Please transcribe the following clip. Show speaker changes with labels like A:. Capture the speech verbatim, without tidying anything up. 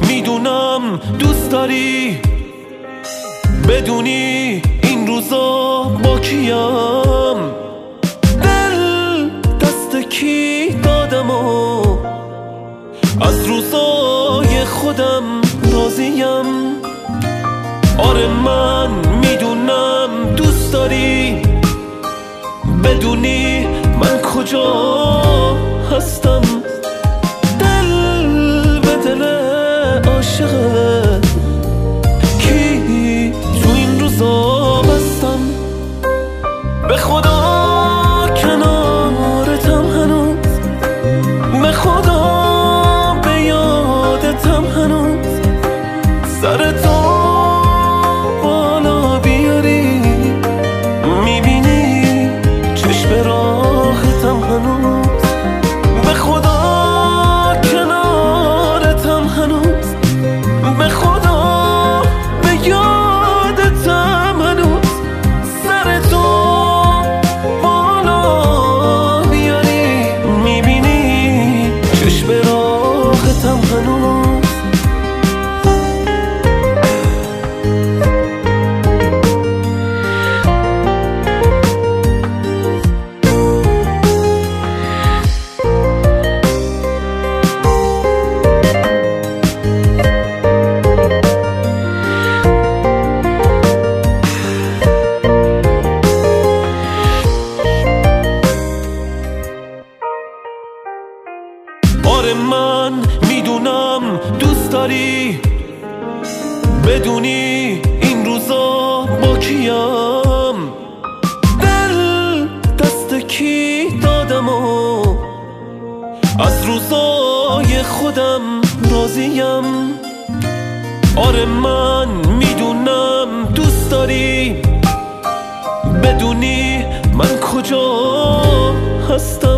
A: میدونم دوست داری بدونی این روزا با کیم، دل دست کی دادم و از روزای خودم راضیم. آره من میدونم دوست داری بدونی من کجا هستم، دل به دل عاشقه کی تو این روزا بستم. به خدا کنارتم هنوز، به خدا به یادتم هنوز، سر تو بالا بیاری میبینی چشم راحتم هنوز. به خدا کنارتم هنوز، به خدا به یادتم هنوز، سر تو بالا بیاری میبینی چشم راحتم هنوز. آره من میدونم دوست داری بدونی این روزا با کیم، دل دست کی دادم و از روزای خودم راضیم. آره من میدونم دوست داری بدونی من کجا هستم.